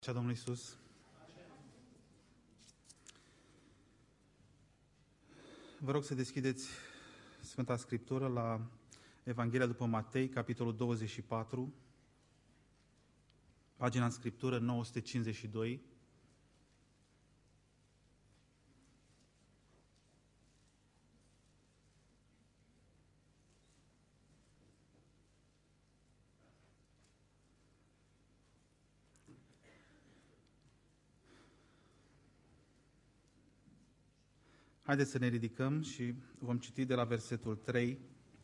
Cea Domnului Iisus. Vă rog să deschideți Sfânta Scriptură la Evanghelia după Matei, capitolul 24, pagina în Scriptură 952. Haideți să ne ridicăm și vom citi de la versetul 3.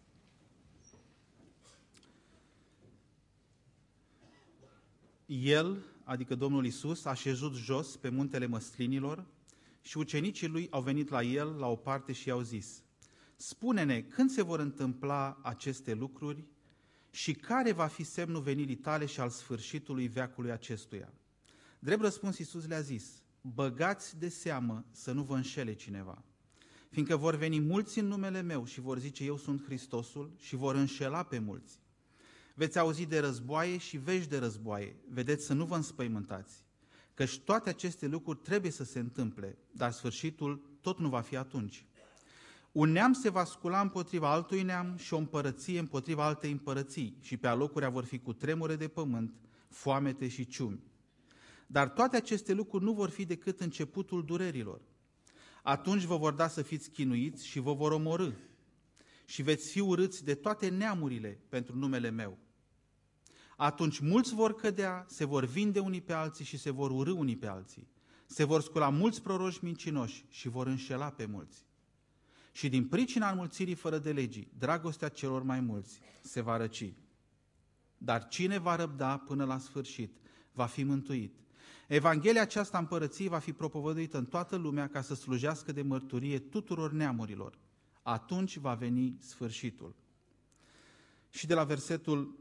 El, adică Domnul Iisus, a șezut jos pe muntele Măslinilor și ucenicii lui au venit la el la o parte și i-au zis: Spune-ne, când se vor întâmpla aceste lucruri și care va fi semnul venirii tale și al sfârșitului veacului acestuia? Drept răspuns, Iisus le-a zis: Băgați de seamă să nu vă înșele cineva, fiindcă vor veni mulți în numele meu și vor zice: Eu sunt Hristosul, și vor înșela pe mulți. Veți auzi de războaie și vești de războaie, vedeți să nu vă înspăimântați, căci toate aceste lucruri trebuie să se întâmple, dar sfârșitul tot nu va fi atunci. Un neam se va scula împotriva altui neam și o împărăție împotriva altei împărății, și pe alocurea vor fi cutremure de pământ, foamete și ciumi. Dar toate aceste lucruri nu vor fi decât începutul durerilor. Atunci vă vor da să fiți chinuiți și vă vor omorî și veți fi urâți de toate neamurile pentru numele meu. Atunci mulți vor cădea, se vor vinde unii pe alții și se vor urî unii pe alții. Se vor scula mulți proroși mincinoși și vor înșela pe mulți. Și din pricina înmulțirii fără de legii, dragostea celor mai mulți se va răci. Dar cine va răbda până la sfârșit va fi mântuit. Evanghelia aceasta împărăției va fi propovăduită în toată lumea ca să slujească de mărturie tuturor neamurilor. Atunci va veni sfârșitul. Și de la versetul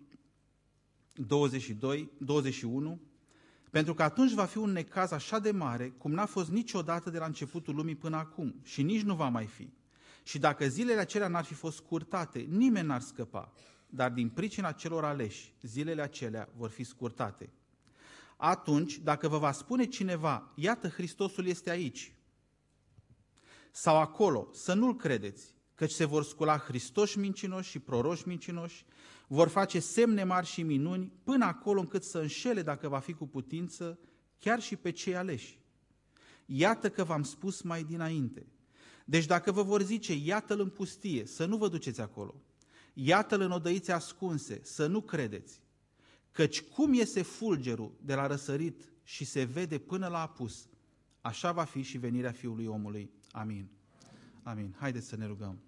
21, pentru că atunci va fi un necaz așa de mare cum n-a fost niciodată de la începutul lumii până acum și nici nu va mai fi. Și dacă zilele acelea n-ar fi fost scurtate, nimeni n-ar scăpa, dar din pricina celor aleși, zilele acelea vor fi scurtate. Atunci, dacă vă va spune cineva: iată, Hristosul este aici sau acolo, să nu-l credeți, căci se vor scula hristoși mincinoși și proroși mincinoși, vor face semne mari și minuni, până acolo încât să înșele, dacă va fi cu putință, chiar și pe cei aleși. Iată că v-am spus mai dinainte. Deci dacă vă vor zice: iată-l în pustie, să nu vă duceți acolo, iată-l în odăițe ascunse, să nu credeți. Căci cum iese fulgerul de la răsărit și se vede până la apus, așa va fi și venirea Fiului Omului. Amin. Amin. Haideți să ne rugăm.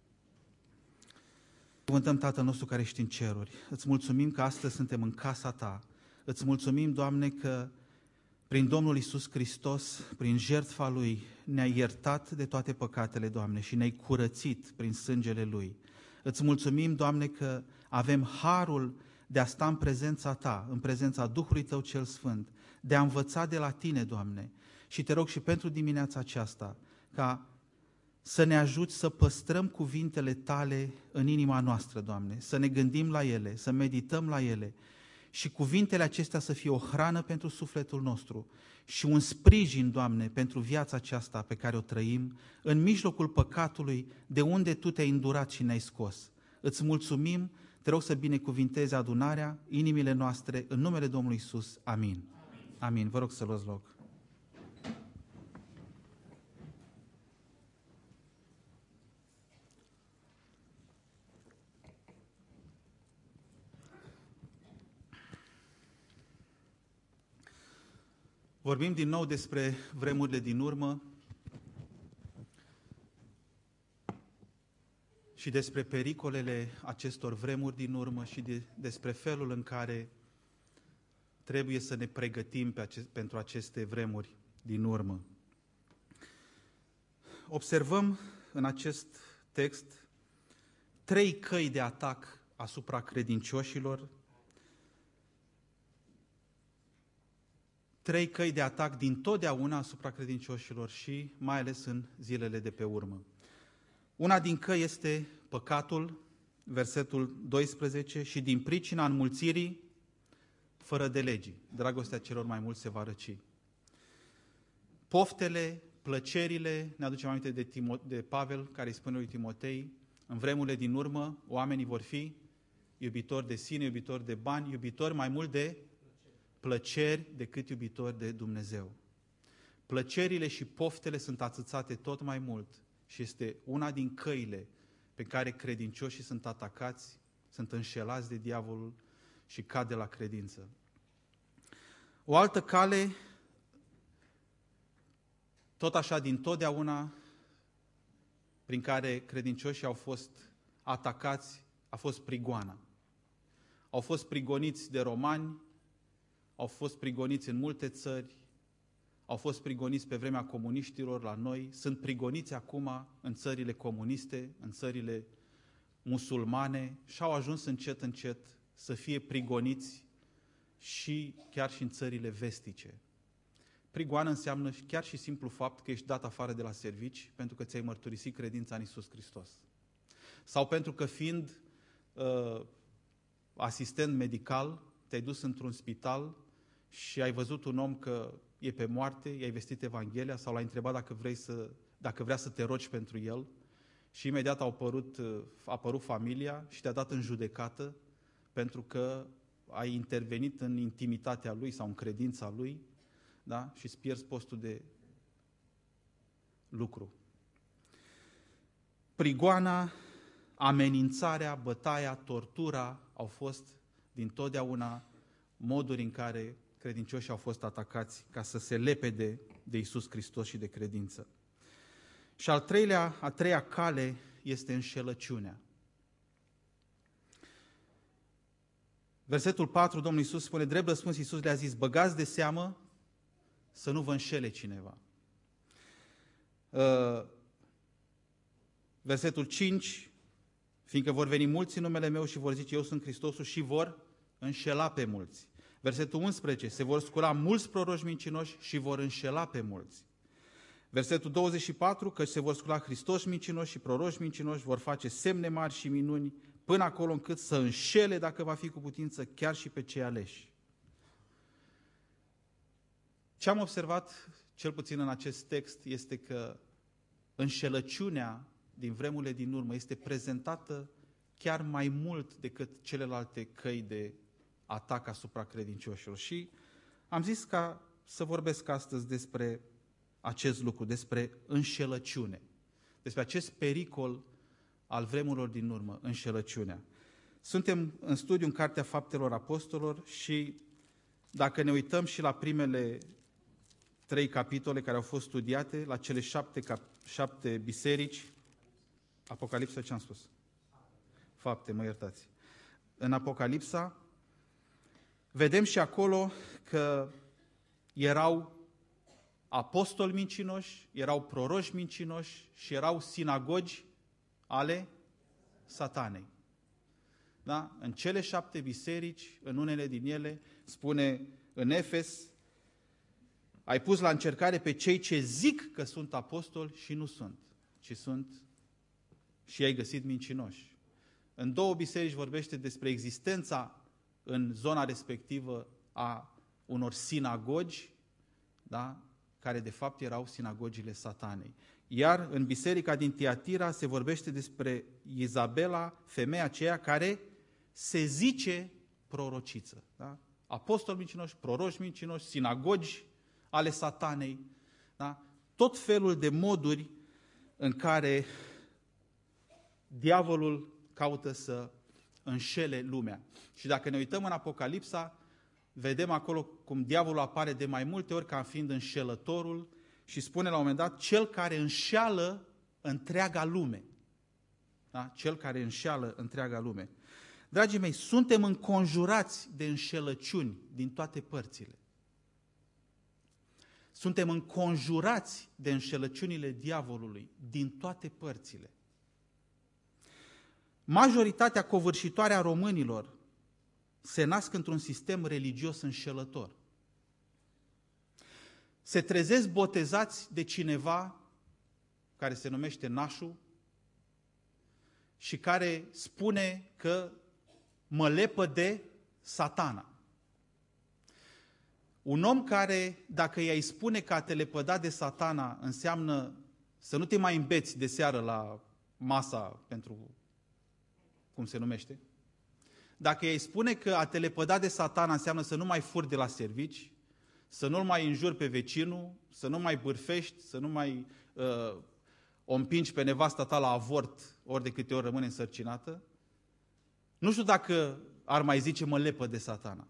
Cuvântăm, Tatăl nostru care ești în ceruri, îți mulțumim că astăzi suntem în casa Ta. Îți mulțumim, Doamne, că prin Domnul Iisus Hristos, prin jertfa Lui, ne-ai iertat de toate păcatele, Doamne, și ne-ai curățit prin sângele Lui. Îți mulțumim, Doamne, că avem harul de a sta în prezența Ta, în prezența Duhului Tău cel Sfânt, de a învăța de la Tine, Doamne. Și Te rog și pentru dimineața aceasta, ca să ne ajuți să păstrăm cuvintele Tale în inima noastră, Doamne, să ne gândim la ele, să medităm la ele și cuvintele acestea să fie o hrană pentru sufletul nostru și un sprijin, Doamne, pentru viața aceasta pe care o trăim în mijlocul păcatului, de unde Tu te-ai îndurat și ne-ai scos. Îți mulțumim, Te rog să binecuvintezi adunarea, inimile noastre, în numele Domnului Iisus. Amin. Amin. Vă rog să luați loc. Vorbim din nou despre vremurile din urmă și despre pericolele acestor vremuri din urmă și despre felul în care trebuie să ne pregătim pentru aceste vremuri din urmă. Observăm în acest text 3 căi de atac asupra credincioșilor, 3 căi de atac din totdeauna asupra credincioșilor și mai ales în zilele de pe urmă. Una din căi este păcatul, versetul 12, și din pricina înmulțirii fără de legii. Dragostea celor mai mulți se va răci. Poftele, plăcerile, ne aducem aminte de Pavel, care îi spune lui Timotei, în vremurile din urmă, oamenii vor fi iubitori de sine, iubitori de bani, iubitori mai mult de plăceri decât iubitori de Dumnezeu. Plăcerile și poftele sunt atâțate tot mai mult și este una din căile pe care credincioșii sunt atacați, sunt înșelați de diavolul și cad de la credință. O altă cale, tot așa din totdeauna, prin care credincioșii au fost atacați, a fost prigoana. Au fost prigoniți de romani, au fost prigoniți în multe țări, au fost prigoniți pe vremea comuniștilor la noi, sunt prigoniți acum în țările comuniste, în țările musulmane și au ajuns încet, încet să fie prigoniți și chiar și în țările vestice. Prigoană înseamnă chiar și simplu fapt că ești dat afară de la servici pentru că ți-ai mărturisit credința în Iisus Hristos. Sau pentru că fiind asistent medical, te-ai dus într-un spital și ai văzut un om că e pe moarte, i-ai vestit Evanghelia sau l-ai întrebat dacă vrea să te rogi pentru el și imediat a apărut familia și te-a dat în judecată pentru că ai intervenit în intimitatea lui sau în credința lui, da? Și îți pierzi postul de lucru. Prigoana, amenințarea, bătaia, tortura au fost dintotdeauna moduri în care credincioșii au fost atacați ca să se lepede de Iisus Hristos și de credință. Și a treia cale este înșelăciunea. Versetul 4, Domnul Iisus spune, drept răspuns Iisus le-a zis, băgați de seamă să nu vă înșele cineva. Versetul 5, fiindcă vor veni mulți în numele meu și vor zice, eu sunt Hristosul și vor înșela pe mulți. Versetul 11, se vor scula mulți proroși mincinoși și vor înșela pe mulți. Versetul 24, că se vor scula Hristoși mincinoși și proroși mincinoși, vor face semne mari și minuni, până acolo încât să înșele, dacă va fi cu putință, chiar și pe cei aleși. Ce am observat, cel puțin în acest text, este că înșelăciunea din vremurile din urmă este prezentată chiar mai mult decât celelalte căi de atac asupra credincioșilor. Și am zis ca să vorbesc astăzi despre acest lucru, despre înșelăciune, despre acest pericol al vremurilor din urmă, înșelăciunea. Suntem în studiu în Cartea Faptelor Apostolilor și dacă ne uităm și la primele 3 capitole care au fost studiate, la cele 7 biserici, Apocalipsa, ce am spus? Fapte, mă iertați. În Apocalipsa vedem și acolo că erau apostoli mincinoși, erau proroși mincinoși și erau sinagogi ale Satanei. Da? În cele 7 biserici, în unele din ele, spune în Efes, ai pus la încercare pe cei ce zic că sunt apostoli și nu sunt, ci sunt și ai găsit mincinoși. În 2 biserici vorbește despre existența în zona respectivă a unor sinagogi, da? Care de fapt erau sinagogile Satanei. Iar în biserica din Tiatira se vorbește despre Izabela, femeia aceea care se zice prorociță. Da? Apostoli mincinoși, proroși mincinoși, sinagogi ale Satanei. Da? Tot felul de moduri în care diavolul caută să înșele lumea. Și dacă ne uităm în Apocalipsa, vedem acolo cum diavolul apare de mai multe ori ca fiind înșelătorul și spune la un moment dat, cel care înșeală întreaga lume. Da? Cel care înșeală întreaga lume. Dragii mei, suntem înconjurați de înșelăciuni din toate părțile. Suntem înconjurați de înșelăciunile diavolului din toate părțile. Majoritatea covârșitoare a românilor se nasc într-un sistem religios înșelător. Se trezesc botezați de cineva care se numește nașul și care spune că mă lepă de Satana. Un om care, dacă i-ai spune că a te lepăda de Satana înseamnă să nu te mai îmbeți de seară la masa pentru, cum se numește, dacă i-ai spune că a te lepăda de Satana înseamnă să nu mai furi de la servici, să nu-l mai înjuri pe vecinul, să nu mai bârfești, să nu mai o împingi pe nevasta ta la avort ori de câte ori rămâne însărcinată, nu știu dacă ar mai zice mă lepă de Satana.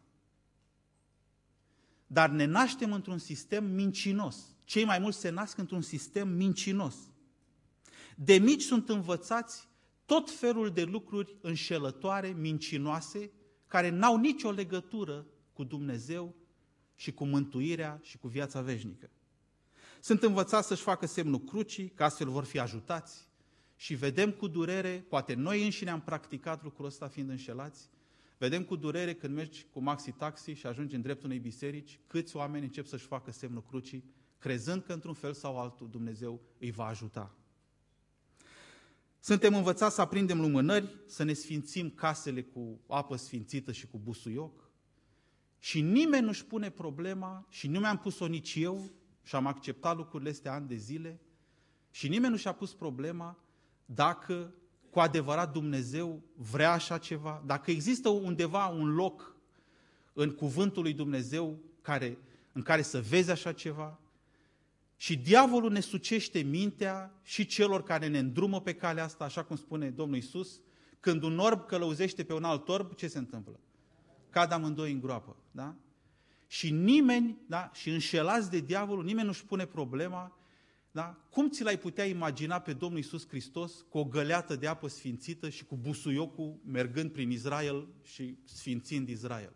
Dar ne naștem într-un sistem mincinos. Cei mai mulți se nasc într-un sistem mincinos. De mici sunt învățați tot felul de lucruri înșelătoare, mincinoase, care n-au nicio legătură cu Dumnezeu și cu mântuirea și cu viața veșnică. Sunt învățați să-și facă semnul crucii, că astfel vor fi ajutați și vedem cu durere, poate noi înșine am practicat lucrul ăsta fiind înșelați, vedem cu durere când mergi cu maxi-taxi și ajungi în dreptul unei biserici, câți oameni încep să-și facă semnul crucii, crezând că într-un fel sau altul Dumnezeu îi va ajuta. Suntem învățați să aprindem lumânări, să ne sfințim casele cu apă sfințită și cu busuioc și nimeni nu-și pune problema și nu mi-am pus-o nici eu și am acceptat lucrurile astea ani de zile și nimeni nu și-a pus problema dacă cu adevărat Dumnezeu vrea așa ceva, dacă există undeva un loc în cuvântul lui Dumnezeu în care să vezi așa ceva. Și diavolul ne sucește mintea și celor care ne îndrumă pe calea asta, așa cum spune Domnul Iisus, când un orb călăuzește pe un alt orb, ce se întâmplă? Cad amândoi în groapă. Da? Și nimeni, da? Și înșelați de diavolul, nimeni nu-și pune problema, da? Cum ți l-ai putea imagina pe Domnul Iisus Hristos cu o găleată de apă sfințită și cu busuiocul mergând prin Israel și sfințind Israel?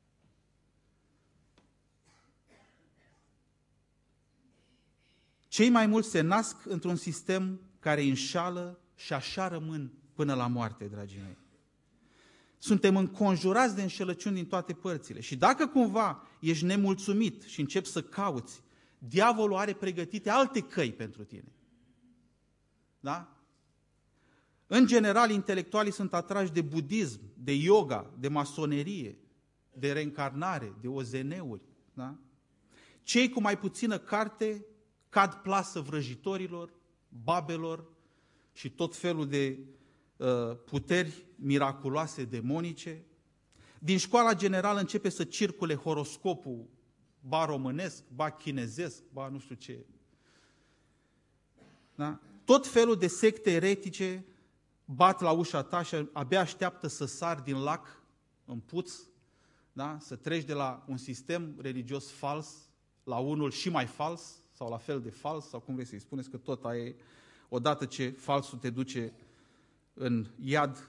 Cei mai mulți se nasc într-un sistem care îi înșală și așa rămân până la moarte, dragii mei. Suntem înconjurați de înșelăciuni din toate părțile și dacă cumva ești nemulțumit și începi să cauți, diavolul are pregătite alte căi pentru tine. Da? În general, intelectualii sunt atrași de budism, de yoga, de masonerie, de reîncarnare, de OZN-uri. Da? Cei cu mai puțină carte cad plasă vrăjitorilor, babelor și tot felul de puteri miraculoase demonice. Din școala generală începe să circule horoscopul, ba românesc, ba chinezesc, ba nu știu ce. Da? Tot felul de secte eretice bat la ușa ta și abia așteaptă să sari din lac în puț, da? Să treci de la un sistem religios fals la unul și mai fals, sau la fel de fals, sau cum vrei să-i spuneți, că tot aia e, odată ce falsul te duce în iad.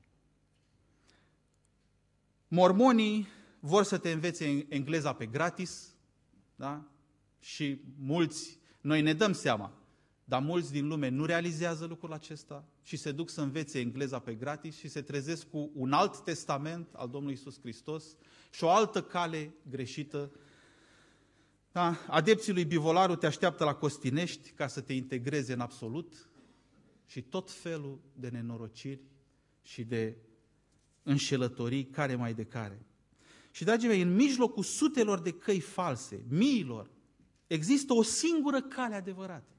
Mormonii vor să te învețe engleza pe gratis, da? Și mulți, noi ne dăm seama, dar mulți din lume nu realizează lucrul acesta și se duc să învețe engleza pe gratis și se trezesc cu un alt testament al Domnului Iisus Hristos și o altă cale greșită. Da? Adepții lui Bivolaru te așteaptă la Costinești ca să te integreze în absolut și tot felul de nenorociri și de înșelătorii care mai de care. Și, dragii mei, în mijlocul sutelor de căi false, miilor, există o singură cale adevărată.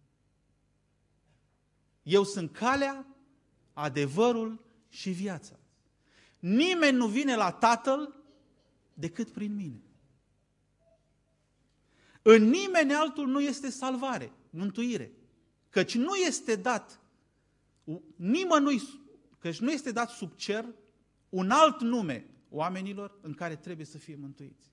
Eu sunt calea, adevărul și viața. Nimeni nu vine la Tatăl decât prin mine. În nimeni altul nu este salvare, mântuire, căci nu este dat nimănui, căci nu este dat sub cer un alt nume oamenilor în care trebuie să fie mântuiți.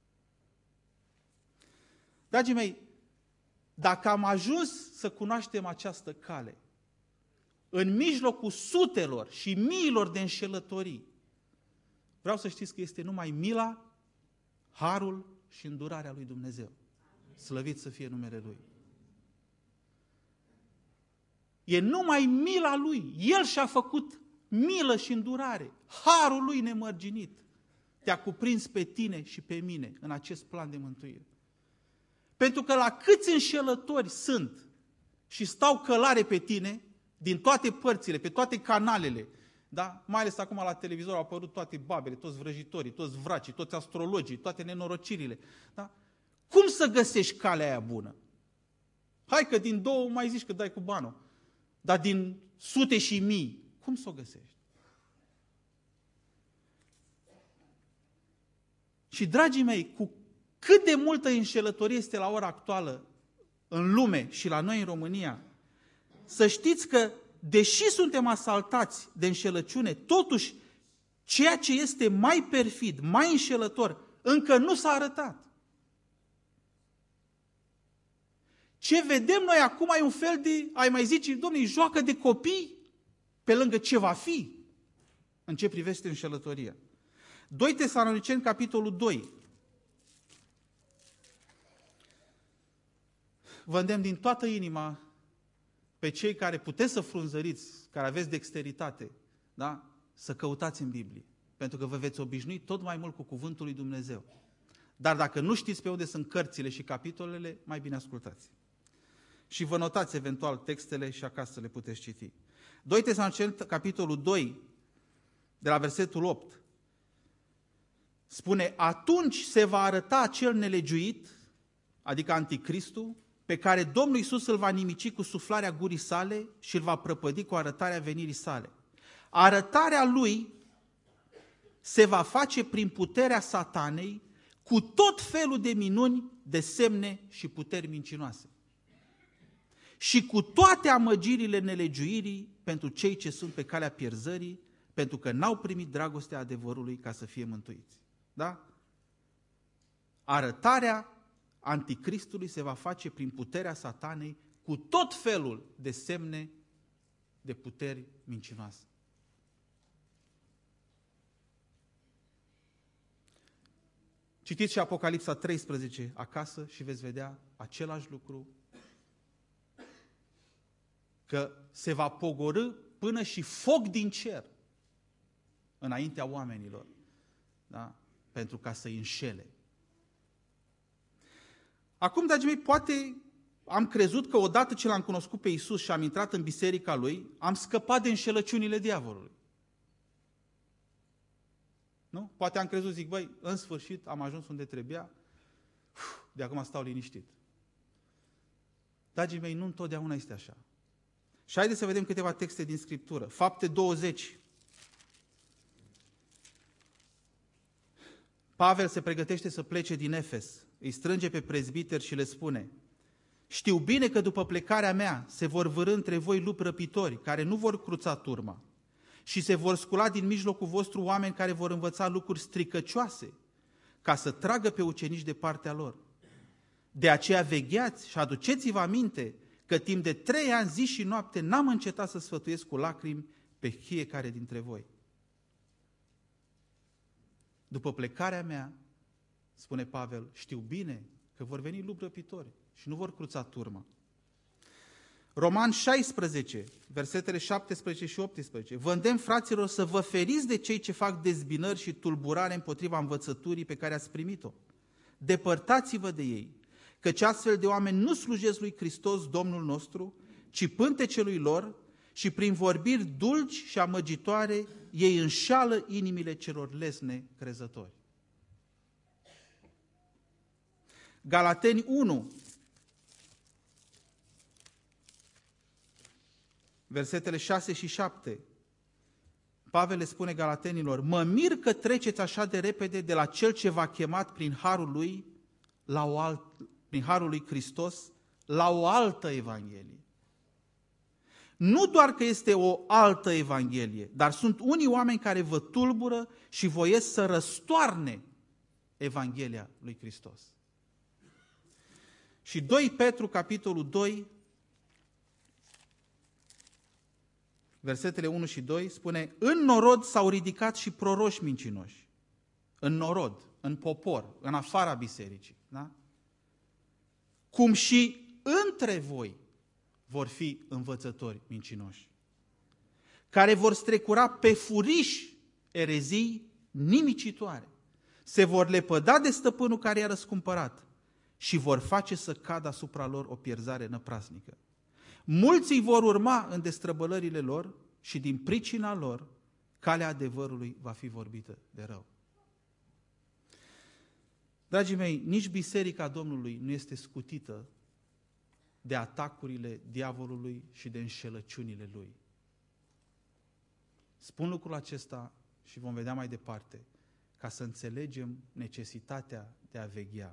Dragii mei, dacă am ajuns să cunoaștem această cale, în mijlocul sutelor și miilor de înșelătorii, vreau să știți că este numai mila, harul și îndurarea lui Dumnezeu. Slăvit să fie numele Lui. E numai mila Lui. El și-a făcut milă și îndurare. Harul Lui nemărginit te-a cuprins pe tine și pe mine în acest plan de mântuire. Pentru că la câți înșelători sunt și stau călare pe tine, din toate părțile, pe toate canalele, Da? Mai ales acum la televizor au apărut toate babele, toți vrăjitorii, toți vracii, toți astrologii, toate nenorocirile. Da? Cum să găsești calea aia bună? Hai că din 2 mai zici că dai cu banul, dar din sute și mii, cum să o găsești? Și, dragii mei, cu cât de multă înșelătorie este la ora actuală în lume și la noi în România, să știți că, deși suntem asaltați de înșelăciune, totuși, ceea ce este mai perfid, mai înșelător, încă nu s-a arătat. Ce vedem noi acum e un fel de, ai mai zice, domnule, joacă de copii pe lângă ce va fi în ce privește înșelătoria. 2 Tesaloniceni, capitolul 2. Vă îndemn din toată inima pe cei care puteți să frunzăriți, care aveți dexteritate, da? Să căutați în Biblie, pentru că vă veți obișnui tot mai mult cu cuvântul lui Dumnezeu. Dar dacă nu știți pe unde sunt cărțile și capitolele, mai bine ascultați. Și vă notați eventual textele și acasă le puteți citi. 2 Tesaloniceni, capitolul 2, de la versetul 8, spune: atunci se va arăta acel nelegiuit, adică anticristul, pe care Domnul Iisus îl va nimici cu suflarea gurii sale și îl va prăpădi cu arătarea venirii sale. Arătarea lui se va face prin puterea Satanei, cu tot felul de minuni, de semne și puteri mincinoase. Și cu toate amăgirile nelegiuirii pentru cei ce sunt pe calea pierzării, pentru că n-au primit dragostea adevărului ca să fie mântuiți. Da? Arătarea anticristului se va face prin puterea Satanei, cu tot felul de semne, de puteri mincinoase. Citiți și Apocalipsa 13 acasă și veți vedea același lucru, că se va pogorî până și foc din cer înaintea oamenilor, da? Pentru ca să-i înșele. Acum, dragii mei, poate am crezut că odată ce l-am cunoscut pe Iisus și am intrat în biserica Lui, am scăpat de înșelăciunile diavolului. Nu? Poate am crezut, zic, băi, în sfârșit am ajuns unde trebuia, de acum stau liniștit. Dragii mei, nu întotdeauna este așa. Și haideți să vedem câteva texte din Scriptură. Fapte 20. Pavel se pregătește să plece din Efes. Îi strânge pe prezbiteri și le spune: știu bine că după plecarea mea se vor vârî între voi lupi răpitori, care nu vor cruța turma, și se vor scula din mijlocul vostru oameni care vor învăța lucruri stricăcioase, ca să tragă pe ucenici de partea lor. De aceea vegheați și aduceți-vă aminte că timp de 3 ani, zi și noapte, n-am încetat să sfătuiesc cu lacrimi pe fiecare dintre voi. După plecarea mea, spune Pavel, știu bine că vor veni lupi răpitori și nu vor cruța turma. Roman 16, versetele 17 și 18. Vă îndemn, fraților, să vă feriți de cei ce fac dezbinări și tulburare împotriva învățăturii pe care ați primit-o. Depărtați-vă de ei, căci astfel de oameni nu slujesc lui Hristos, Domnul nostru, ci pântecelui lor, și prin vorbiri dulci și amăgitoare ei înșală inimile celor lesne crezători. Galateni 1, versetele 6 și 7. Pavel le spune galatenilor: mă mir că treceți așa de repede de la cel ce v-a chemat prin harul lui, prin harul lui Hristos, la o altă evanghelie. Nu doar că este o altă evanghelie, dar sunt unii oameni care vă tulbură și voiesc să răstoarne evanghelia lui Hristos. Și 2 Petru, capitolul 2, versetele 1 și 2, spune: în norod s-au ridicat și proroși mincinoși. În norod, în popor, în afara bisericii. Da? Cum și între voi vor fi învățători mincinoși, care vor strecura pe furiș erezii nimicitoare, se vor lepăda de stăpânul care i-a răscumpărat și vor face să cadă asupra lor o pierzare năprasnică. Mulți îi vor urma în destrăbălările lor și din pricina lor calea adevărului va fi vorbită de rău. Dragii mei, nici Biserica Domnului nu este scutită de atacurile diavolului și de înșelăciunile lui. Spun lucrul acesta și vom vedea mai departe, ca să înțelegem necesitatea de a veghea.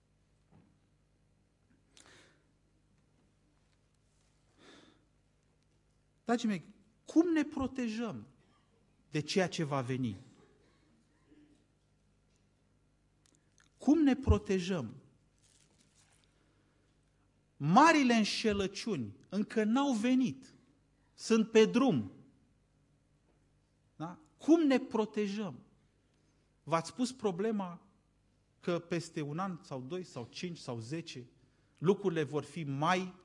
Dragii mei, cum ne protejăm de ceea ce va veni? Cum ne protejăm? Marile înșelăciuni încă n-au venit, sunt pe drum. Da? Cum ne protejăm? V-ați pus problema că peste un an sau 2 sau 5 sau 10 lucrurile vor fi mai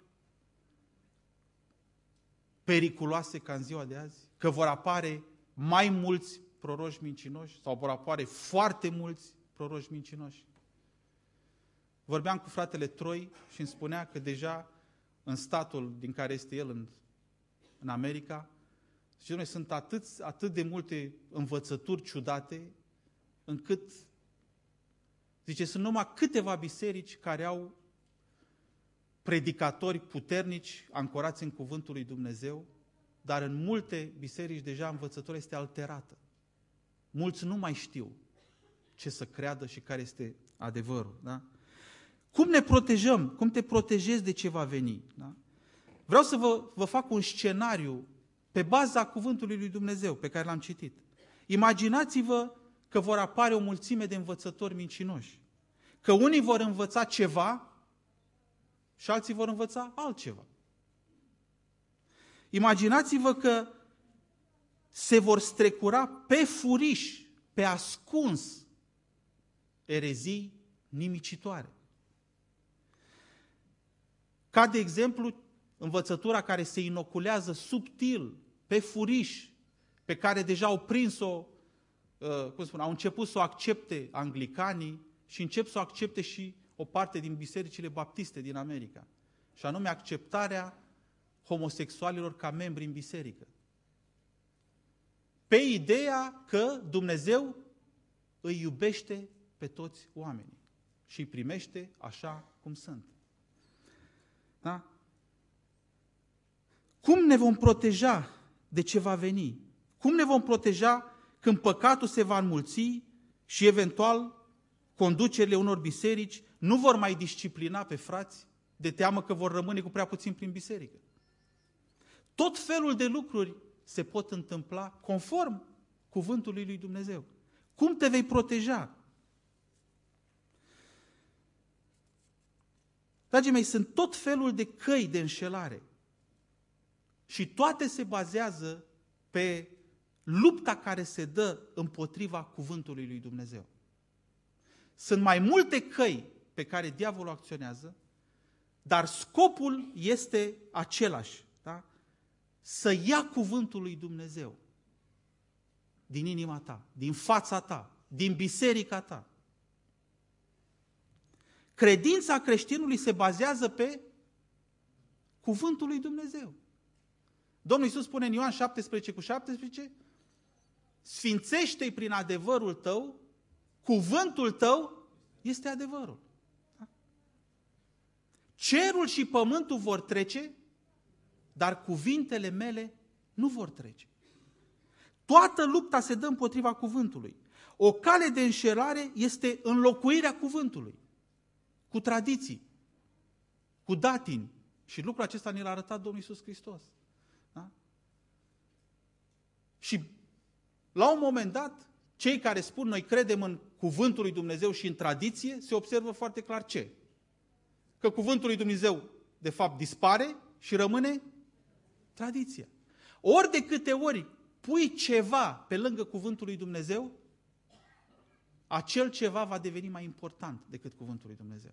periculoase ca în ziua de azi? Că vor apare mai mulți proroși mincinoși sau vor apare foarte mulți proroși mincinoși? Vorbeam cu fratele Troi și îmi spunea că deja în statul din care este el, în America, zice, noi sunt atât de multe învățături ciudate, încât, zice, sunt numai câteva biserici care au predicatori puternici, ancorați în cuvântul lui Dumnezeu, dar în multe biserici deja învățătura este alterată. Mulți nu mai știu ce să creadă și care este adevărul. Da? Cum ne protejăm? Cum te protejezi de ce va veni? Da? Vreau să vă fac un scenariu pe baza cuvântului lui Dumnezeu pe care l-am citit. Imaginați-vă că vor apare o mulțime de învățători mincinoși. Că unii vor învăța ceva și alții vor învăța altceva. Imaginați-vă că se vor strecura pe furiș, pe ascuns, erezii nimicitoare. Ca de exemplu, învățătura care se inoculează subtil, pe furiș, pe care deja au prins-o, au început să o accepte anglicanii și încep să o accepte și o parte din bisericile baptiste din America. Și anume acceptarea homosexualilor ca membri în biserică. Pe ideea că Dumnezeu îi iubește pe toți oamenii și îi primește așa cum sunt. Da? Cum ne vom proteja de ce va veni? Cum ne vom proteja când păcatul se va înmulți și eventual conducerile unor biserici nu vor mai disciplina pe frați de teamă că vor rămâne cu prea puțin prin biserică? Tot felul de lucruri se pot întâmpla conform cuvântului lui Dumnezeu. Cum te vei proteja? Dragii mei, sunt tot felul de căi de înșelare și toate se bazează pe lupta care se dă împotriva cuvântului lui Dumnezeu. Sunt mai multe căi pe care diavolul acționează, dar scopul este același. Da? Să ia cuvântul lui Dumnezeu din inima ta, din fața ta, din biserica ta. Credința creștinului se bazează pe cuvântul lui Dumnezeu. Domnul Iisus spune în Ioan 17:17, sfințește-i prin adevărul tău, cuvântul tău este adevărul. Da? Cerul și pământul vor trece, dar cuvintele mele nu vor trece. Toată lupta se dă împotriva cuvântului. O cale de înșelare este înlocuirea cuvântului cu tradiții, cu datini. Și lucrul acesta ne l-a arătat Domnul Iisus Hristos. Da? Și la un moment dat, cei care spun noi credem în cuvântul lui Dumnezeu și în tradiție, se observă foarte clar ce? Că cuvântul lui Dumnezeu de fapt dispare și rămâne tradiția. Ori de câte ori pui ceva pe lângă cuvântul lui Dumnezeu, acel ceva va deveni mai important decât cuvântul lui Dumnezeu.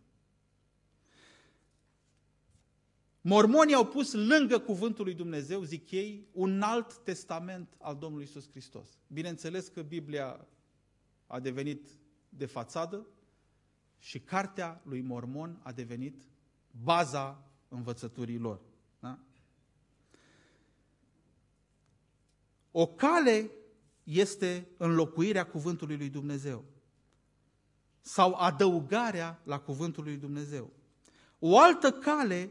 Mormonii au pus lângă cuvântul lui Dumnezeu, zic ei, un alt testament al Domnului Iisus Hristos. Bineînțeles că Biblia a devenit de fațadă și cartea lui Mormon a devenit baza învățăturii lor. Da? O cale este înlocuirea cuvântului lui Dumnezeu sau adăugarea la cuvântul lui Dumnezeu. O altă cale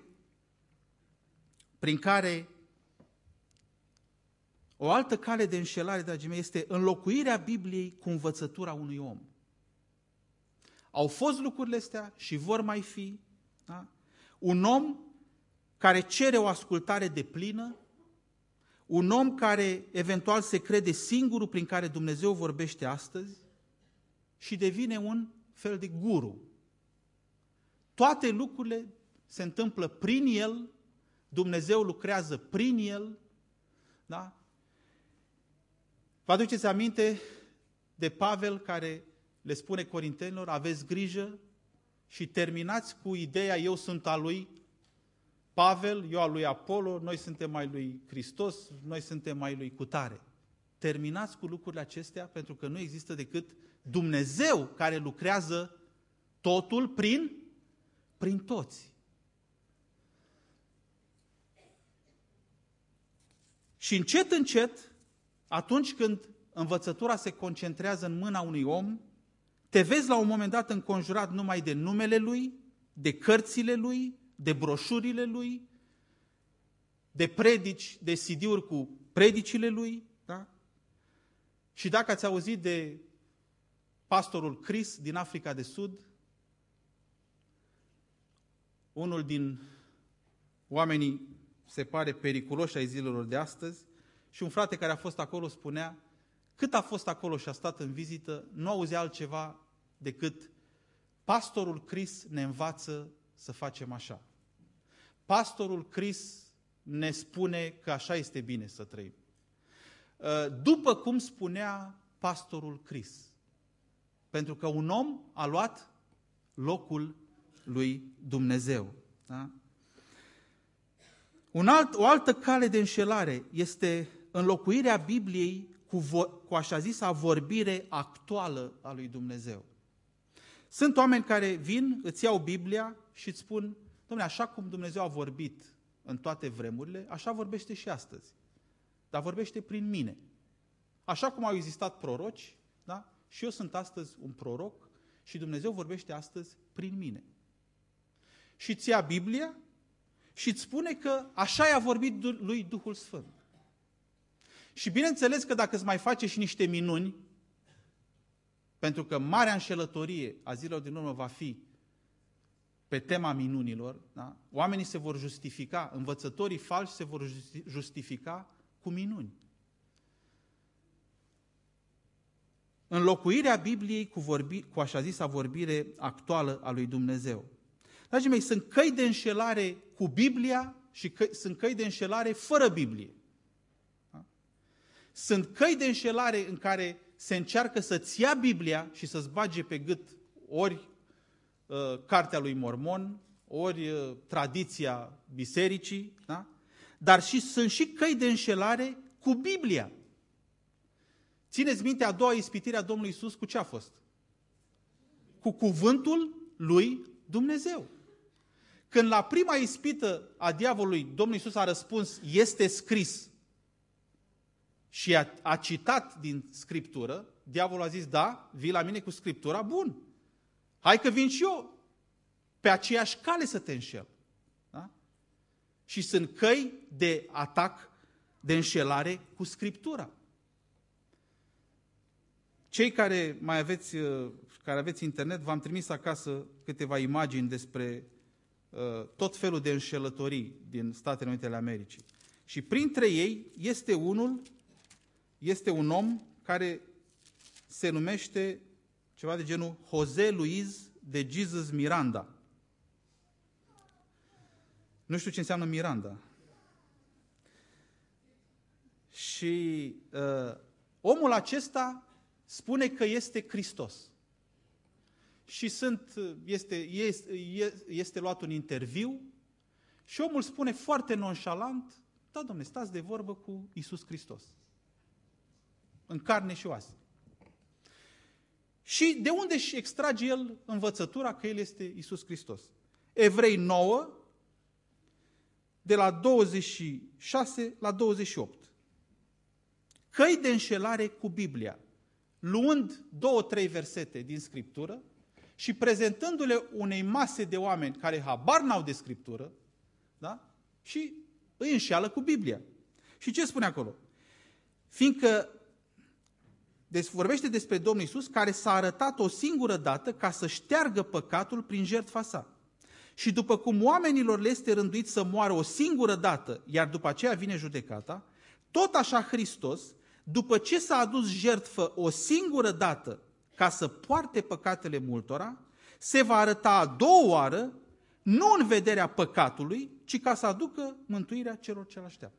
de înșelare, dragii mei, este înlocuirea Bibliei cu învățătura unui om. Au fost lucrurile astea și vor mai fi. Da? Un om care cere o ascultare deplină, un om care eventual se crede singurul prin care Dumnezeu vorbește astăzi și devine un fel de guru. Toate lucrurile se întâmplă prin el, Dumnezeu lucrează prin el. Da? Vă aduceți aminte de Pavel care le spune corintenilor, aveți grijă și terminați cu ideea eu sunt al lui Pavel, eu al lui Apollo, noi suntem ai lui Hristos, noi suntem ai lui cutare. Terminați cu lucrurile acestea pentru că nu există decât Dumnezeu care lucrează totul prin toți. Și încet, încet, atunci când învățătura se concentrează în mâna unui om, te vezi la un moment dat înconjurat numai de numele lui, de cărțile lui, de broșurile lui, de predici, de CD-uri cu predicile lui. Da? Și dacă ați auzit de pastorul Chris din Africa de Sud, unul din oamenii, se pare, periculoși ai zilelor de astăzi, și un frate care a fost acolo spunea, cât a fost acolo și a stat în vizită, nu auzea altceva decât pastorul Chris ne învață să facem așa. Pastorul Chris ne spune că așa este bine să trăim. După cum spunea pastorul Chris. Pentru că un om a luat locul lui Dumnezeu. Da? O altă cale de înșelare este înlocuirea Bibliei cu așa zisa vorbire actuală a lui Dumnezeu. Sunt oameni care vin, îți iau Biblia și îți spun, dom'le, așa cum Dumnezeu a vorbit în toate vremurile, așa vorbește și astăzi. Dar vorbește prin mine. Așa cum au existat proroci, da? Și eu sunt astăzi un proroc și Dumnezeu vorbește astăzi prin mine. Și îți ia Biblia și îți spune că așa i-a vorbit lui Duhul Sfânt. Și bineînțeles că dacă îți mai face și niște minuni, pentru că marea înșelătorie a zilelor din urmă va fi pe tema minunilor, da? Oamenii se vor justifica, învățătorii falși se vor justifica cu minuni. Înlocuirea Bibliei cu așa zisa vorbire actuală a lui Dumnezeu. Dragii mei, sunt căi de înșelare cu Biblia și sunt căi de înșelare fără Biblie. Da? Sunt căi de înșelare în care se încearcă să-ți ia Biblia și să-ți bage pe gât ori cartea lui Mormon, ori tradiția bisericii, da? Dar sunt și căi de înșelare cu Biblia. Țineți minte, a doua ispitire a Domnului Iisus cu ce a fost? Cu cuvântul lui Dumnezeu. Când la prima ispită a diavolului Domnul Iisus a răspuns, este scris, și a citat din Scriptură, diavolul a zis, da, vii la mine cu Scriptura, bun. Hai că vin și eu pe aceeași cale să te înșel. Da? Și sunt căi de atac, de înșelare cu Scriptura. Cei care aveți internet, v-am trimis acasă câteva imagini despre tot felul de înșelătorii din Statele Unite ale Americii. Și printre ei este un om care se numește ceva de genul José Luis de Jesus Miranda. Nu știu ce înseamnă Miranda. Și omul acesta spune că este Hristos. Și este luat un interviu și omul spune foarte nonșalant, da, dom'le, stați de vorbă cu Iisus Hristos. În carne și oase. Și de unde își extrage el învățătura că el este Iisus Hristos? Evrei 9, de la 26 la 28. căi de înșelare cu Biblia, luând 2-3 versete din Scriptură și prezentându-le unei mase de oameni care habar n-au de Scriptură, da? Și îi înșeală cu Biblia. Și ce spune acolo? Fiindcă vorbește despre Domnul Iisus care s-a arătat o singură dată ca să șteargă păcatul prin jertfa sa. Și după cum oamenilor le este rânduit să moară o singură dată, iar după aceea vine judecata, tot așa Hristos, după ce s-a adus jertfă o singură dată ca să poarte păcatele multora, se va arăta a doua oară, nu în vederea păcatului, ci ca să aducă mântuirea celor ce-l așteaptă.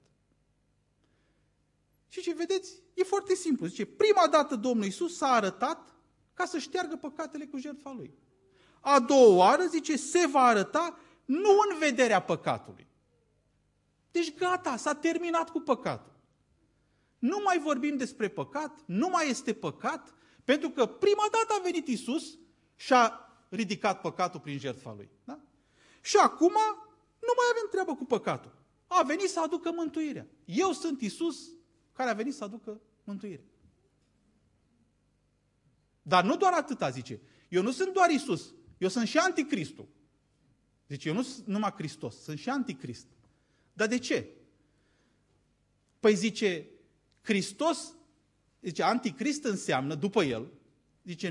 Și ce vedeți? E foarte simplu. Zice, prima dată Domnul Iisus s-a arătat ca să șteargă păcatele cu jertfa Lui. A doua oară, zice, se va arăta nu în vederea păcatului. Deci gata, s-a terminat cu păcatul. Nu mai vorbim despre păcat, nu mai este păcat, pentru că prima dată a venit Iisus și a ridicat păcatul prin jertfa Lui. Da? Și acum nu mai avem treabă cu păcatul. A venit să aducă mântuirea. Eu sunt Iisus care a venit să aducă mântuire. Dar nu doar atâta, zice. Eu nu sunt doar Iisus, eu sunt și Anticristul. Zice, eu nu sunt numai Hristos, sunt și Anticrist. Dar de ce? Păi zice, Hristos, zice, Anticrist înseamnă, după el, zice,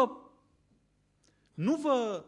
nu vă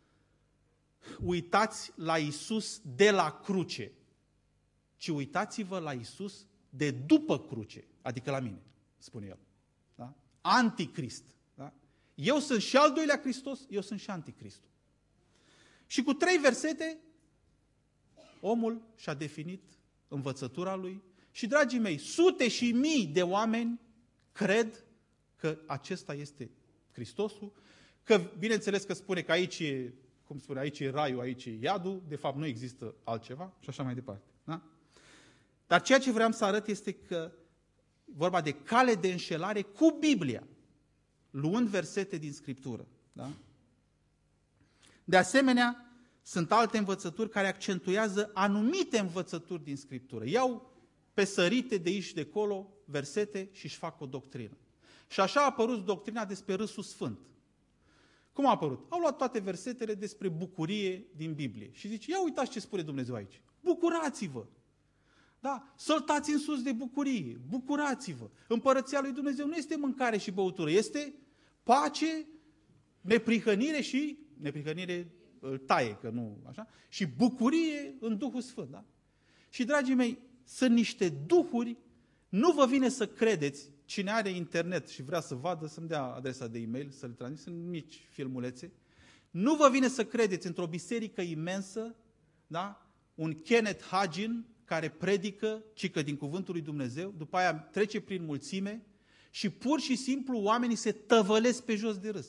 uitați la Iisus de la cruce, ci uitați-vă la Iisus de după cruce, adică la mine, spune el. Da? Anticrist. Da? Eu sunt și al doilea Hristos, eu sunt și Anticristul. Și cu 3 versete, omul și-a definit învățătura lui și, dragii mei, sute și mii de oameni cred că acesta este Hristosul, că, bineînțeles că spune că aici e, cum spune, aici e raiul, aici e iadul, de fapt nu există altceva și așa mai departe. Da? Dar ceea ce vreau să arăt este că vorba de cale de înșelare cu Biblia, luând versete din Scriptură. Da? De asemenea, sunt alte învățături care accentuează anumite învățături din Scriptură. Iau pe sărite de aici și de acolo versete și își fac o doctrină. Și așa a apărut doctrina despre râsul sfânt. Cum a apărut? Au luat toate versetele despre bucurie din Biblie și zice, ia uitați ce spune Dumnezeu aici. Bucurați-vă! Da? Săltați în sus de bucurie, bucurați-vă! Împărăția lui Dumnezeu nu este mâncare și băutură, este pace, neprihănire și, neprihănire îl taie, că nu așa, și bucurie în Duhul Sfânt. Da? Și, dragii mei, sunt niște duhuri, nu vă vine să credeți, cine are internet și vrea să vadă, să-mi dea adresa de e-mail, să le transmit, sunt mici filmulețe, nu vă vine să credeți într-o biserică imensă, da? Un Kenneth Hagin care predică, cică din cuvântul lui Dumnezeu, după aia trece prin mulțime și pur și simplu oamenii se tăvălesc pe jos de râs.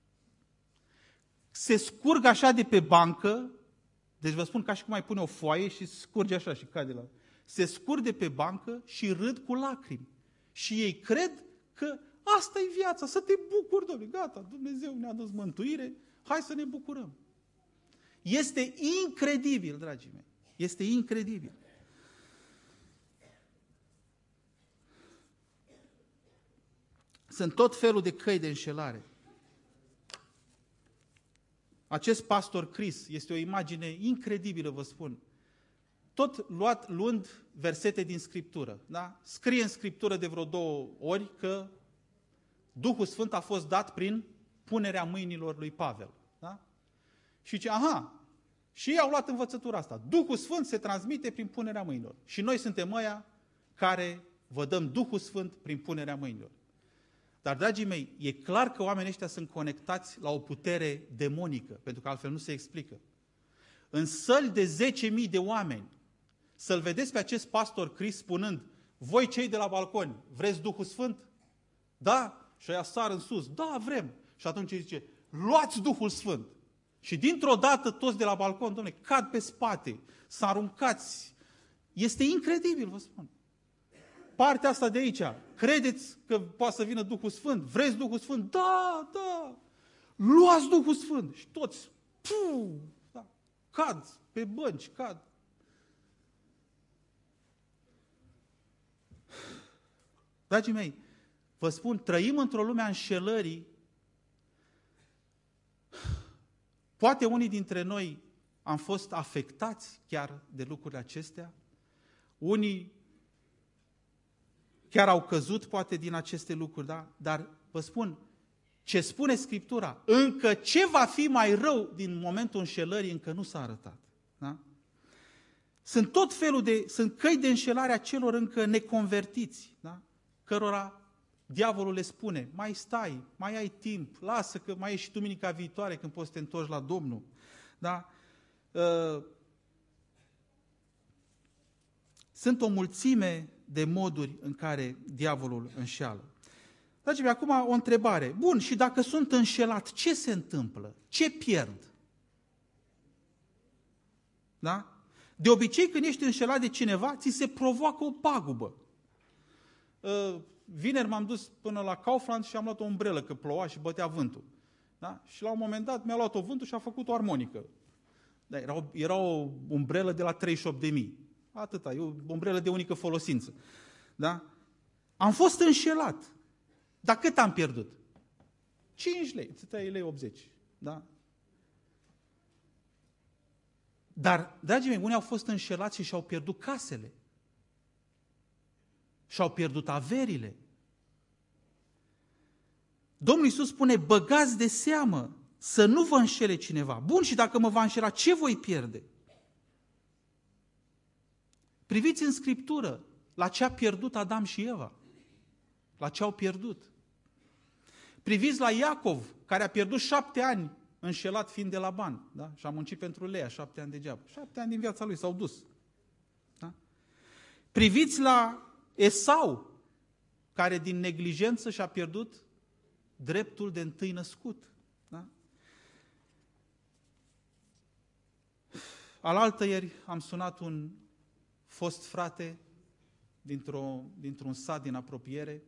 Se scurg așa de pe bancă, deci vă spun ca și cum ai pune o foaie și scurge așa și cade la... Se scurg de pe bancă și râd cu lacrimi. Și ei cred că asta e viața, să te bucuri, Doamne, gata, Dumnezeu ne-a dus mântuire, hai să ne bucurăm. Este incredibil, dragii mei, este incredibil. Sunt tot felul de căi de înșelare. Acest pastor Chris este o imagine incredibilă, vă spun. Tot luând versete din Scriptură. Da? Scrie în Scriptură de vreo 2 ori că Duhul Sfânt a fost dat prin punerea mâinilor lui Pavel. Da? Și zice, aha, și ei au luat învățătura asta. Duhul Sfânt se transmite prin punerea mâinilor. Și noi suntem ăia care vă dăm Duhul Sfânt prin punerea mâinilor. Dar, dragii mei, e clar că oamenii ăștia sunt conectați la o putere demonică, pentru că altfel nu se explică. În săli de 10.000 de oameni, să-l vedeți pe acest pastor Chris spunând, voi cei de la balconi, vreți Duhul Sfânt? Da? Și aia sar în sus, da, vrem. Și atunci zice, luați Duhul Sfânt. Și dintr-o dată toți de la balcon, dom'le, cad pe spate, să aruncați. Este incredibil, vă spun. Partea asta de aici, credeți că poate să vină Duhul Sfânt? Vreți Duhul Sfânt? Da, da. Luați Duhul Sfânt. Și toți, da, cad pe bănci, cad. Dragii mei, vă spun, trăim într-o lume a înșelării. Poate unii dintre noi am fost afectați chiar de lucrurile acestea. Unii chiar au căzut poate din aceste lucruri, da? Dar vă spun, ce spune Scriptura, încă ce va fi mai rău din momentul înșelării încă nu s-a arătat. Da? Sunt tot felul sunt căi de înșelare a celor încă neconvertiți, da? Cărora diavolul le spune, mai stai, mai ai timp, lasă că mai ești și duminica viitoare când poți să te întorci la Domnul. Da? Sunt o mulțime de moduri în care diavolul înșeală. Dragii mei, acum o întrebare. Bun, și dacă sunt înșelat, ce se întâmplă? Ce pierd? Da? De obicei, când ești înșelat de cineva, ți se provoacă o pagubă. Vineri m-am dus până la Kaufland și am luat o umbrelă, că ploua și bătea vântul. Da? Și la un moment dat mi-a luat-o vântul și a făcut o armonică. Da, era o umbrelă de la 38.000. Atâta, e o umbrelă de unică folosință. Da? Am fost înșelat. Dar cât am pierdut? 5 lei, 3 lei 80. Da? Dar, dragii mei, unii au fost înșelați și și-au pierdut casele. Și-au pierdut averile. Domnul Iisus spune, băgați de seamă să nu vă înșele cineva. Bun, și dacă mă va înșela, ce voi pierde? Priviți în Scriptură la ce a pierdut Adam și Eva. La ce au pierdut. Priviți la Iacov, care a pierdut 7 ani înșelat fiind de Laban. Da? Și a muncit pentru Lea 7 ani degeaba. 7 ani din viața lui s-au dus. Da? Priviți la Esau, care din neglijență și-a pierdut dreptul de întâi născut. Da? Alaltăieri am sunat un fost frate dintr-un sat din apropiere,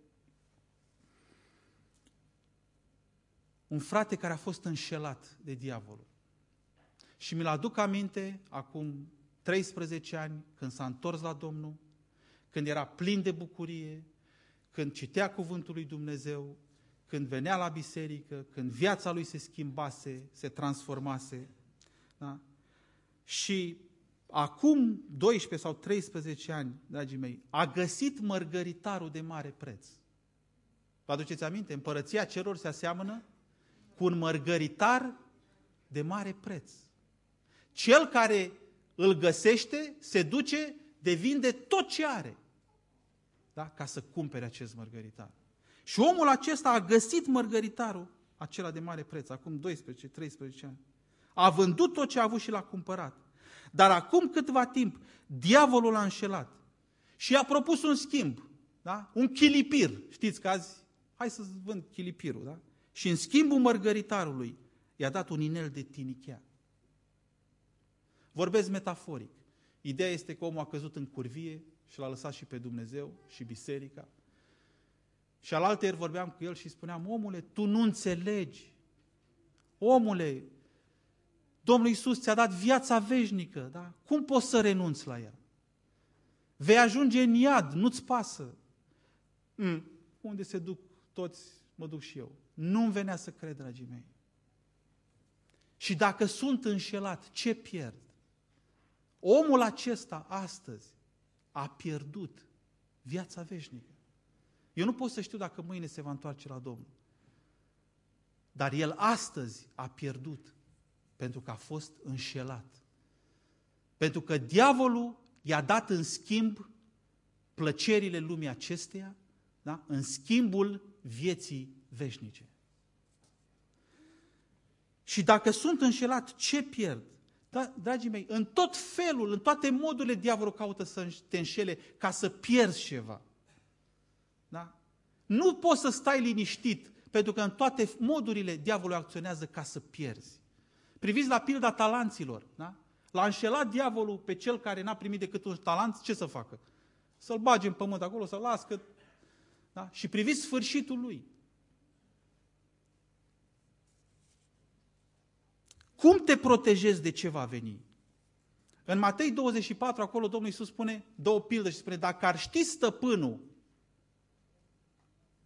un frate care a fost înșelat de diavolul. Și mi-l aduc aminte, acum 13 ani, când s-a întors la Domnul, când era plin de bucurie, când citea cuvântul lui Dumnezeu, când venea la biserică, când viața lui se schimbase, se transformase. Da? Și acum 12 sau 13 ani, dragii mei, a găsit mărgăritarul de mare preț. Vă aduceți aminte? Împărăția Cerurilor se aseamănă cu un mărgăritar de mare preț. Cel care îl găsește, se duce de vinde tot ce are, da? Ca să cumpere acest mărgăritar. Și omul acesta a găsit mărgăritarul acela de mare preț, acum 12-13 ani. A vândut tot ce a avut și l-a cumpărat. Dar acum câtva timp, diavolul l-a înșelat și i-a propus un schimb, da? Un chilipir. Știți că azi, hai să vând chilipirul, da? Și în schimbul mărgăritarului i-a dat un inel de tinichea. Vorbesc metaforic. Ideea este că omul a căzut în curvie și l-a lăsat și pe Dumnezeu și biserica. Și alaltăieri vorbeam cu el și spuneam, omule, tu nu înțelegi. Omule, Domnul Iisus ți-a dat viața veșnică, da? Cum poți să renunți la ea? Vei ajunge în iad, nu-ți pasă. Unde se duc toți, mă duc și eu. Nu-mi venea să cred, dragii mei. Și dacă sunt înșelat, ce pierd? Omul acesta astăzi a pierdut viața veșnică. Eu nu pot să știu dacă mâine se va întoarce la Domnul. Dar el astăzi a pierdut pentru că a fost înșelat. Pentru că diavolul i-a dat în schimb plăcerile lumii acesteia, da? În schimbul vieții veșnice. Și dacă sunt înșelat, ce pierd? Da, dragii mei, în tot felul, în toate modurile, diavolul caută să te înșele ca să pierzi ceva. Da? Nu poți să stai liniștit, pentru că în toate modurile diavolul acționează ca să pierzi. Priviți la pilda talanților. Da? L-a înșelat diavolul pe cel care n-a primit decât un talent, ce să facă? Să-l bage în pământ acolo, să-l lască. Da? Și priviți sfârșitul lui. Cum te protejezi de ce va veni? În Matei 24, acolo Domnul Iisus spune două pilde și spune, dacă ar ști stăpânul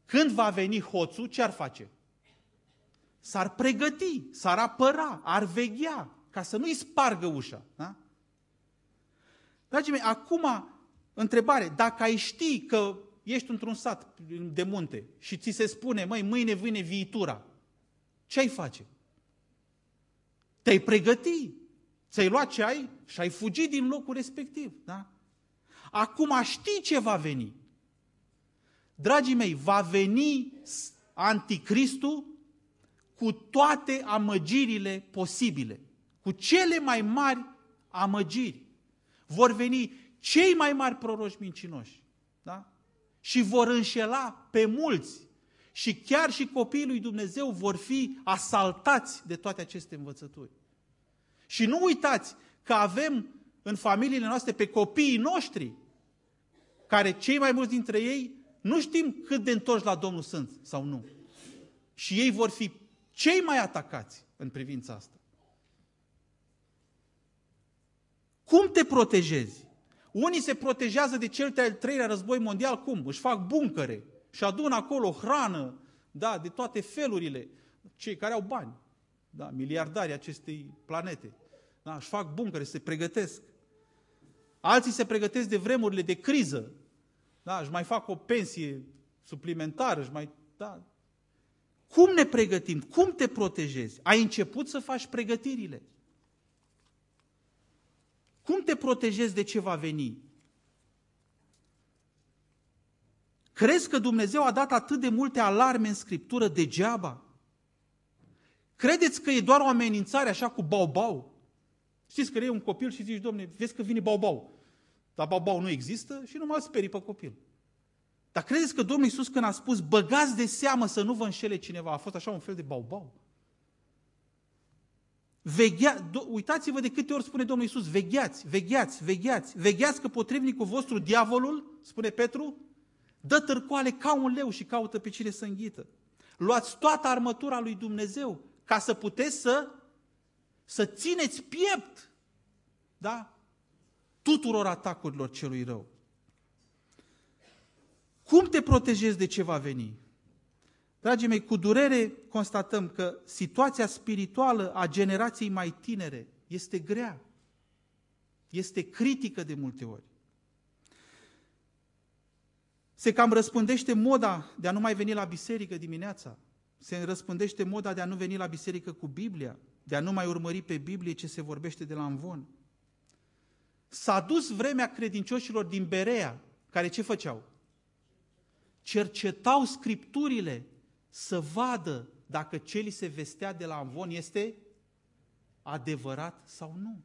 când va veni hoțul, ce ar face? S-ar pregăti, s-ar apăra, ar veghea, ca să nu-i spargă ușa. Da? Dragii mei, acum, întrebare, dacă ai ști că ești într-un sat de munte și ți se spune, măi, mâine vine viitura, ce ai face? Te-ai pregăti, ți-ai luat ce ai și ai fugit din locul respectiv. Da? Acum știi ce va veni. Dragii mei, va veni Anticristul cu toate amăgirile posibile, cu cele mai mari amăgiri. Vor veni cei mai mari proroci mincinoși, da? Și vor înșela pe mulți. Și chiar și copiii lui Dumnezeu vor fi asaltați de toate aceste învățături. Și nu uitați că avem în familiile noastre pe copiii noștri, care cei mai mulți dintre ei nu știm cât de întorși la Domnul sunt sau nu. Și ei vor fi cei mai atacați în privința asta. Cum te protejezi? Unii se protejează de cel de-al treilea război mondial, cum? Își fac buncăre și adună acolo hrană, da, de toate felurile. Cei care au bani, da, miliardarii acestei planete, da, își fac buncăre, se pregătesc. Alții se pregătesc de vremurile de criză, da, își mai fac o pensie suplimentară, își mai, da. Cum ne pregătim? Cum te protejezi? Ai început să faci pregătirile? Cum te protejezi de ce va veni? Crezi că Dumnezeu a dat atât de multe alarme în Scriptură degeaba? Credeți că e doar o amenințare așa cu bau-bau? Știți că e un copil și zici, Dom'le, vezi că vine bau-bau. Dar bau-bau nu există și nu mă sperii pe copil. Dar credeți că Domnul Iisus când a spus, băgați de seamă să nu vă înșele cineva, a fost așa un fel de bau-bau? Uitați-vă de câte ori spune Domnul Iisus, vegheați, vegheați, vegheați, vegheați că potrivnicul vostru, diavolul, spune Petru, dă târcoale ca un leu și caută pe cine să înghită. Luați toată armătura lui Dumnezeu ca să puteți să țineți piept, da? Tuturor atacurilor celui rău. Cum te protejezi de ce va veni? Dragii mei, cu durere constatăm că situația spirituală a generației mai tinere este grea, este critică de multe ori. Se cam răspândește moda de a nu mai veni la biserică dimineața, se răspândește moda de a nu veni la biserică cu Biblia, de a nu mai urmări pe Biblie ce se vorbește de la amvon. S-a dus vremea credincioșilor din Berea, care ce făceau? Cercetau Scripturile să vadă dacă ce li se vestea de la amvon este adevărat sau nu.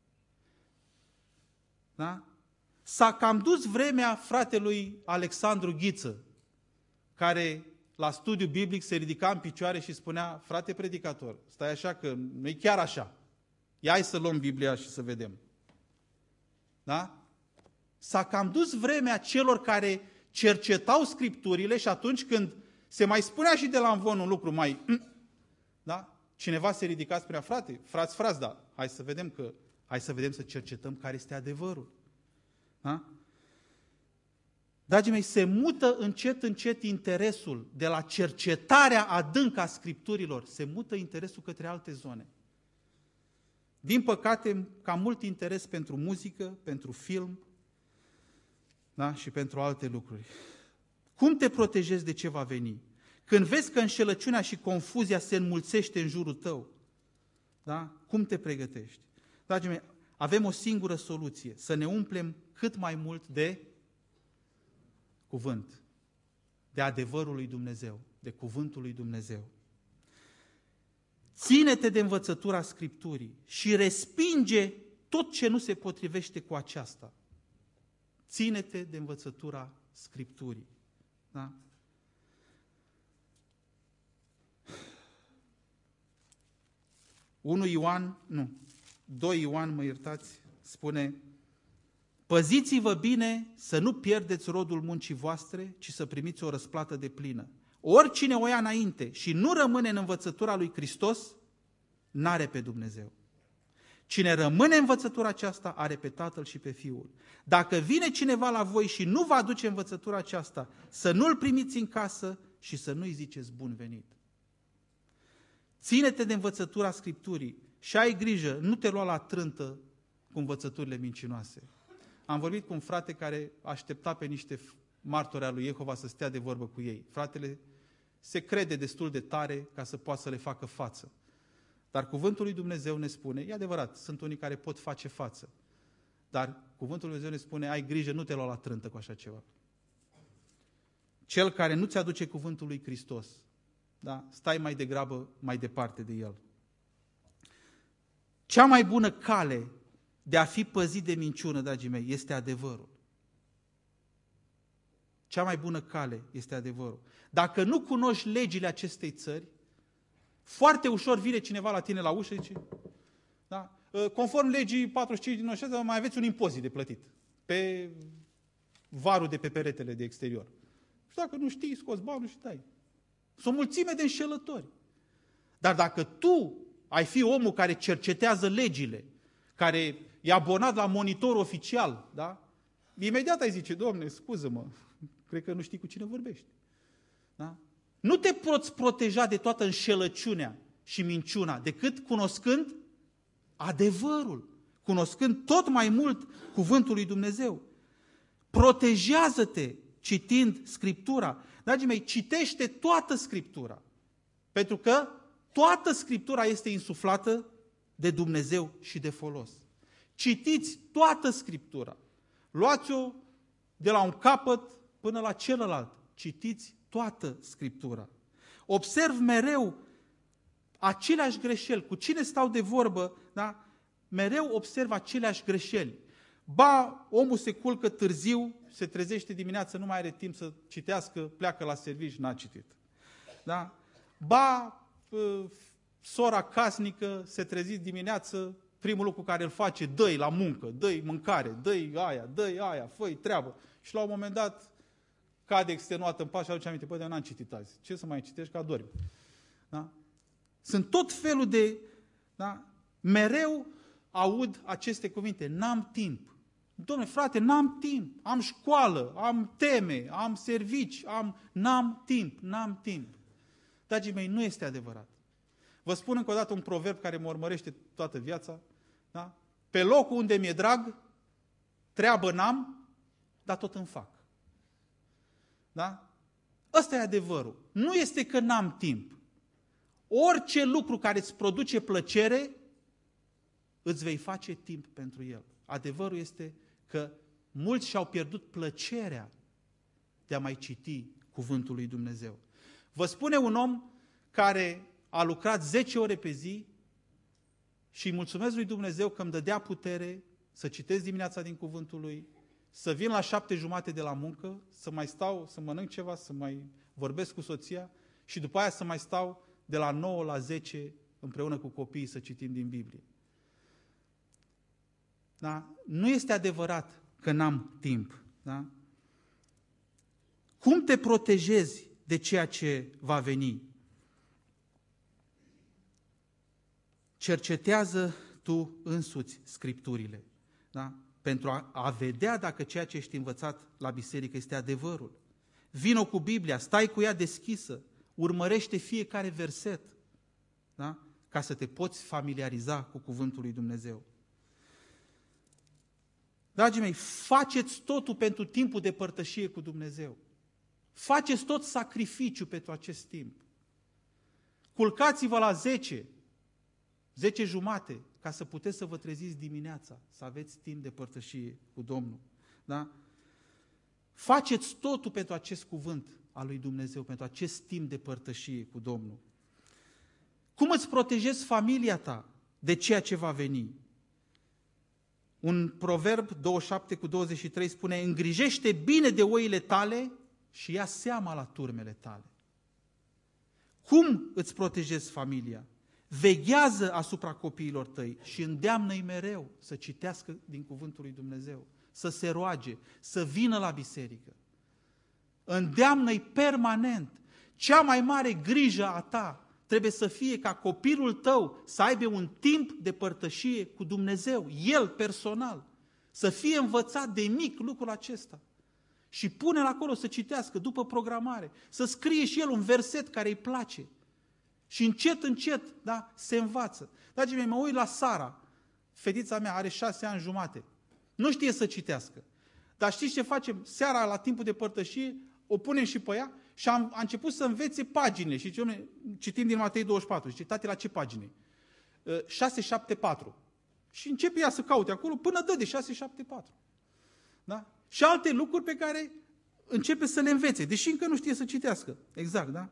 Da? S-a cam dus vremea fratelui Alexandru Ghiță, care la studiu biblic se ridica în picioare și spunea, frate predicator, stai așa că nu e chiar așa. Ia hai să luăm Biblia și să vedem. Da? S-a cam dus vremea celor care cercetau Scripturile și atunci când se mai spunea și de la amvon un lucru mai... Da? Cineva se ridica, spunea, frați, da, hai să vedem să cercetăm care este adevărul. Da? Dragii mei, se mută încet interesul de la cercetarea adâncă a Scripturilor, se mută interesul către alte zone. Din păcate, cam mult interes pentru muzică, pentru film, da? Și pentru alte lucruri. Cum te protejezi de ce va veni? Când vezi că înșelăciunea și confuzia se înmulțește în jurul tău, da? Cum te pregătești? Dragii mei, avem o singură soluție, să ne umplem cât mai mult de cuvânt, de adevărul lui Dumnezeu, de cuvântul lui Dumnezeu. Ține-te de învățătura Scripturii și respinge tot ce nu se potrivește cu aceasta. Ține-te de învățătura Scripturii. Da? Doi Ioan, mă iertați, spune, păziți-vă bine să nu pierdeți rodul muncii voastre, ci să primiți o răsplată deplină. Oricine o ia înainte și nu rămâne în învățătura lui Hristos, n-are pe Dumnezeu. Cine rămâne în învățătura aceasta, are pe Tatăl și pe Fiul. Dacă vine cineva la voi și nu va aduce învățătura aceasta, să nu-l primiți în casă și să nu-i ziceți bun venit. Ține-te de învățătura Scripturii și ai grijă, nu te lua la trântă cu învățăturile mincinoase. Am vorbit cu un frate care aștepta pe niște martori al lui Jehova să stea de vorbă cu ei. Fratele se crede destul de tare ca să poată să le facă față. Dar cuvântul lui Dumnezeu ne spune, e adevărat, sunt unii care pot face față, dar cuvântul lui Dumnezeu ne spune, ai grijă, nu te lua la trântă cu așa ceva. Cel care nu ți-aduce cuvântul lui Hristos, da? Stai mai degrabă mai departe de el. Cea mai bună cale de a fi păzit de minciună, dragii mei, este adevărul. Cea mai bună cale este adevărul. Dacă nu cunoști legile acestei țări, foarte ușor vine cineva la tine la ușă și zice, da? Conform legii 45 din 96, mai aveți un impozit de plătit pe varul de pe peretele de exterior. Și dacă nu știi, scoți banul și dai. Sunt o mulțime de înșelători. Dar dacă tu ai fi omul care cercetează legile, care e abonat la monitor oficial, da? Imediat ai zice, Doamne, scuză-mă, cred că nu știi cu cine vorbești. Da? Nu te poți proteja de toată înșelăciunea și minciuna, decât cunoscând adevărul, cunoscând tot mai mult cuvântul lui Dumnezeu. Protejează-te citind Scriptura. Dragii mei, citește toată Scriptura, pentru că toată Scriptura este insuflată de Dumnezeu și de folos. Citiți toată Scriptura. Luați-o de la un capăt până la celălalt. Citiți toată Scriptura. Observ mereu aceleași greșeli. Cu cine stau de vorbă, da? Mereu observ aceleași greșeli. Ba, omul se culcă târziu, se trezește dimineața, nu mai are timp să citească, pleacă la serviciu, n-a citit. Da? Ba, sora casnică se trezi dimineață, primul lucru care îl face, dă-i la muncă, dă-i mâncare, dă-i aia, fă-i treabă. Și la un moment dat cade extenuată în pas și aduce aminte, dar n-am citit azi. Ce să mai citești, că adormi. Da? Sunt tot felul de... Da? Mereu aud aceste cuvinte, n-am timp. Dom'le, frate, n-am timp, am școală, am teme, am servici, n-am timp. Dragii mei, nu este adevărat. Vă spun încă o dată un proverb care mă urmărește toată viața. Da? Pe locul unde mi-e drag, treabă n-am, dar tot îmi fac. Da? Ăsta e adevărul. Nu este că n-am timp. Orice lucru care îți produce plăcere, îți vei face timp pentru el. Adevărul este că mulți și-au pierdut plăcerea de a mai citi cuvântul lui Dumnezeu. Vă spune un om care a lucrat 10 ore pe zi și îi mulțumesc lui Dumnezeu că îmi dădea putere să citesc dimineața din cuvântul lui, să vin la 7:30 de la muncă, să mai stau, să mănânc ceva, să mai vorbesc cu soția și după aia să mai stau de la 9 la 10 împreună cu copiii să citim din Biblie. Da? Nu este adevărat că n-am timp. Da? Cum te protejezi de ceea ce va veni? Cercetează tu însuți Scripturile. Da? Pentru a vedea dacă ceea ce ești învățat la biserică este adevărul. Vino cu Biblia, stai cu ea deschisă, urmărește fiecare verset, da? Ca să te poți familiariza cu cuvântul lui Dumnezeu. Dragii mei, faceți totul pentru timpul de părtășie cu Dumnezeu. Faceți tot sacrificiu pentru acest timp. Culcați-vă la 10:30, ca să puteți să vă treziți dimineața, să aveți timp de părtășie cu Domnul. Da? Faceți totul pentru acest cuvânt al lui Dumnezeu, pentru acest timp de părtășie cu Domnul. Cum îți protejezi familia ta de ceea ce va veni? Un proverb 27:23 spune, îngrijește bine de oile tale și ia seama la turmele tale. Cum îți protejezi familia? Veghează asupra copiilor tăi și îndeamnă-i mereu să citească din cuvântul lui Dumnezeu, să se roage, să vină la biserică. Îndeamnă-i permanent. Cea mai mare grijă a ta trebuie să fie ca copilul tău să aibă un timp de părtășie cu Dumnezeu, el personal, să fie învățat de mic lucrul acesta. și pune-l acolo să citească după programare, să scrie și el un verset care îi place. Și încet, încet, da, se învață. Dragii mei, mă uit la Sara, fetița mea are 6 ani jumate, nu știe să citească. Dar știți ce facem? Seara, la timpul de părtășie, o punem și pe ea și a început să învețe paginile. Și citim din Matei 24, zice, tati, la ce pagine? 674. Și începe ea să caute acolo până dă de 674. Da? Și alte lucruri pe care începe să le învețe, deși încă nu știe să citească. Exact, da?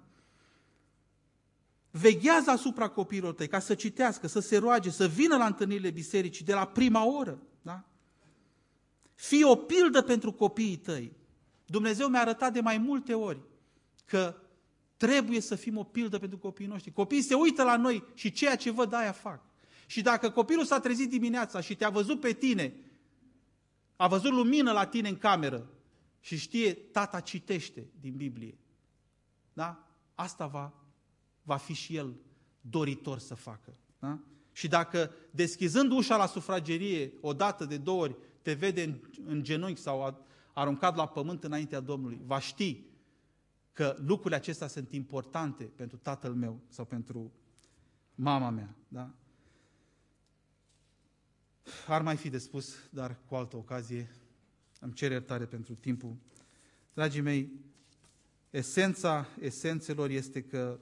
Veghează asupra copiilor tăi ca să citească, să se roage, să vină la întâlnirile bisericii de la prima oră. Da? Fii o pildă pentru copiii tăi. Dumnezeu mi-a arătat de mai multe ori că trebuie să fim o pildă pentru copiii noștri. Copiii se uită la noi și ceea ce văd, aia fac. Și dacă copilul s-a trezit dimineața și te-a văzut pe tine, a văzut lumină la tine în cameră și știe, tata citește din Biblie, da? Asta va fi și el doritor să facă. Da? Și dacă deschizând ușa la sufragerie o dată, de 2 ori, te vede în genunchi sau aruncat la pământ înaintea Domnului, va ști că lucrurile acestea sunt importante pentru tatăl meu sau pentru mama mea. Da? Ar mai fi de spus, dar cu altă ocazie îmi cer iertare pentru timpul. Dragii mei, esența esențelor este că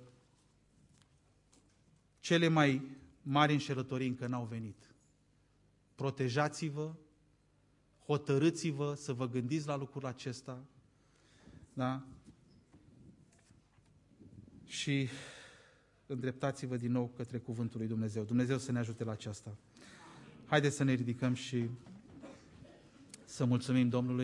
cele mai mari înșelătorii încă n-au venit. Protejați-vă, hotărâți-vă să vă gândiți la lucrul acesta, da? Și îndreptați-vă din nou către cuvântul lui Dumnezeu. Dumnezeu să ne ajute la aceasta. Haideți să ne ridicăm și să mulțumim Domnului.